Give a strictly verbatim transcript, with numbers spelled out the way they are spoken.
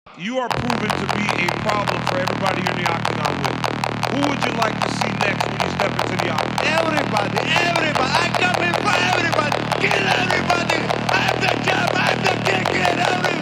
You are proven to be a problem for everybody in the octagon with. Who would you like to see next when you step into the octagon? Everybody, everybody, I come in for everybody. Kill everybody. I'm the champ, I'm the king, kill everybody.